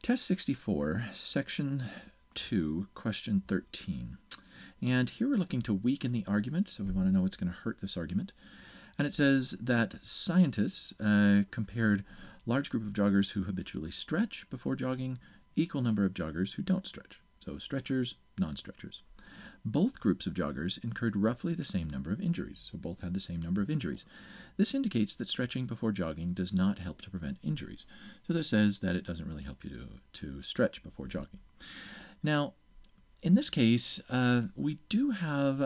Test 64, Section 2, Question 13. And here we're looking to weaken the argument, so we want to know what's going to hurt this argument. And it says that scientists compared large group of joggers who habitually stretch before jogging, equal number of joggers who don't stretch. So stretchers, non-stretchers. Both groups of joggers incurred roughly the same number of injuries, so both had the same number of injuries. This indicates that stretching before jogging does not help to prevent injuries. So this says that it doesn't really help you to stretch before jogging. Now, in this case, we do have,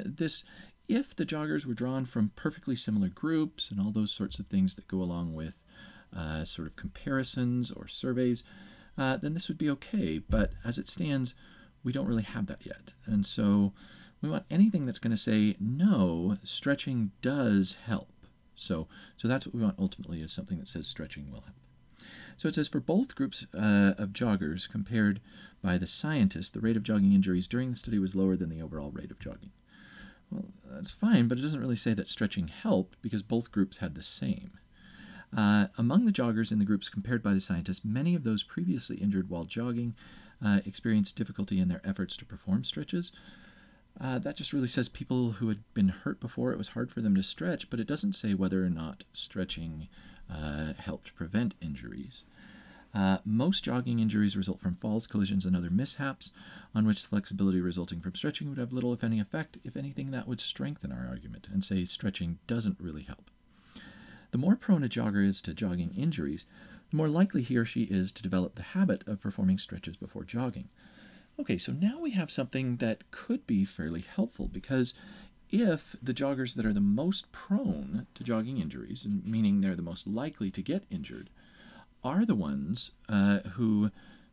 if the joggers were drawn from perfectly similar groups and all those sorts of things that go along with sort of comparisons or surveys, then this would be okay. But as it stands, we don't really have that yet. And so we want anything that's going to say, no, stretching does help. So that's what we want ultimately, is something that says stretching will help. So it says for both groups of joggers compared by the scientists, the rate of jogging injuries during the study was lower than the overall rate of jogging. Well, that's fine, but it doesn't really say that stretching helped because both groups had the same. Among the joggers in the groups compared by the scientists, many of those previously injured while jogging experienced difficulty in their efforts to perform stretches. That just really says people who had been hurt before, it was hard for them to stretch, but it doesn't say whether or not stretching helped prevent injuries. Most jogging injuries result from falls, collisions, and other mishaps on which the flexibility resulting from stretching would have little, if any, effect. If anything, that would strengthen our argument and say stretching doesn't really help. The more prone a jogger is to jogging injuries, the more likely he or she is to develop the habit of performing stretches before jogging. Okay, so now we have something that could be fairly helpful, because if the joggers that are the most prone to jogging injuries, meaning they're the most likely to get injured, are the ones who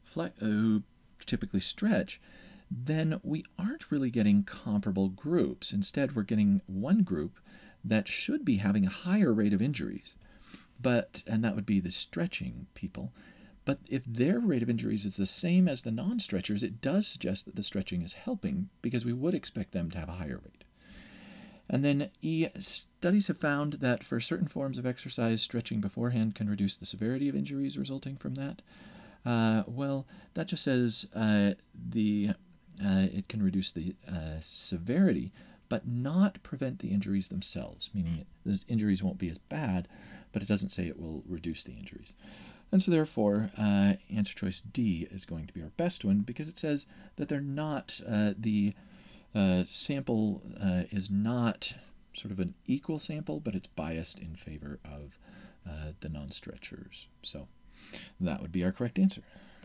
typically stretch, then we aren't really getting comparable groups. Instead, we're getting one group that should be having a higher rate of injuries, and that would be the stretching people. But if their rate of injuries is the same as the non-stretchers, it does suggest that the stretching is helping, because we would expect them to have a higher rate. And then studies have found that for certain forms of exercise, stretching beforehand can reduce the severity of injuries resulting from that. Well, that just says it can reduce the severity, but not prevent the injuries themselves, meaning the injuries won't be as bad, but it doesn't say it will reduce the injuries. And so therefore, answer choice D is going to be our best one, because it says that they're not, the sample is not sort of an equal sample, but it's biased in favor of the non-stretchers. So that would be our correct answer.